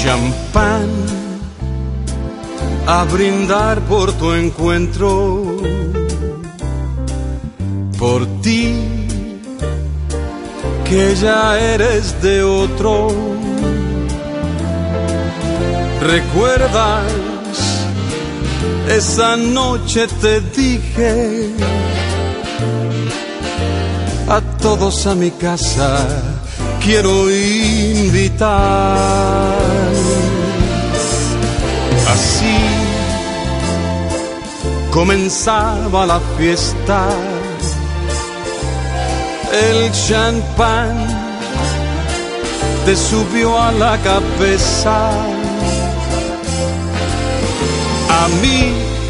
champán a brindar por tu encuentro, por ti que ya eres de otro. ¿Recuerdas? Esa noche te dije a todos a mi casa quiero invitar. Así comenzaba la fiesta. El champán te subió a la cabeza. A mí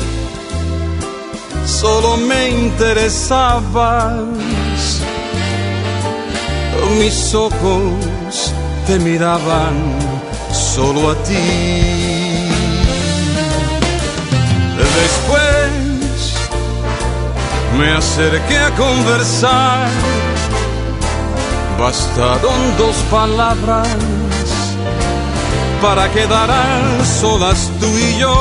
solo me interesabas, mis ojos te miraban solo a ti. Después me acerqué a conversar, bastaron 2 palabras para quedar a solas tú y yo.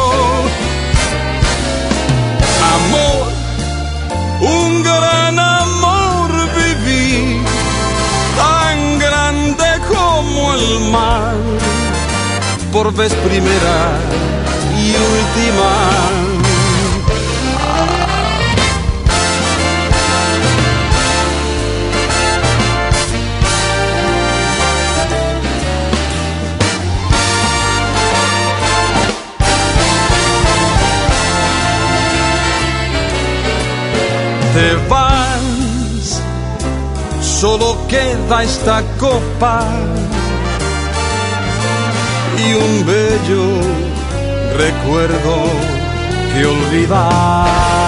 Amor, un gran amor viví, tan grande como el mar, por vez primera y última. Te vas, solo queda esta copa y un bello recuerdo que olvidar.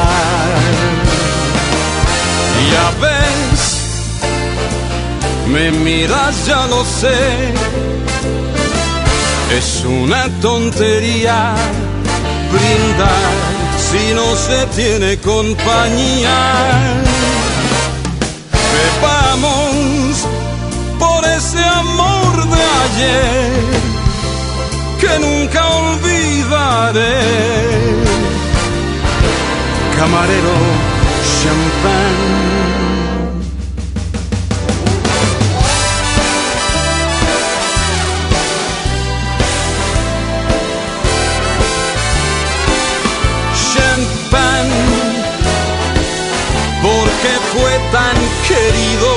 Ya ves, me miras, ya lo sé, es una tontería brindar si no se tiene compañía. Bebamos por ese amor de ayer que nunca olvidaré. Camarero, champán. Porque fue tan querido.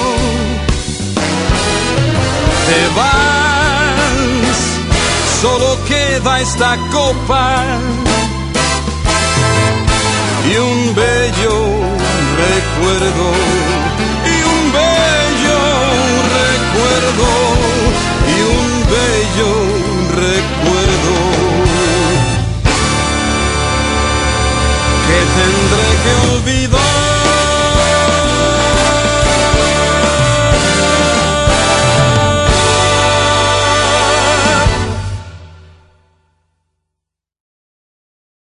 Te vas, solo queda esta copa y un bello recuerdo, y un bello recuerdo, y un bello recuerdo que tendré que olvidar.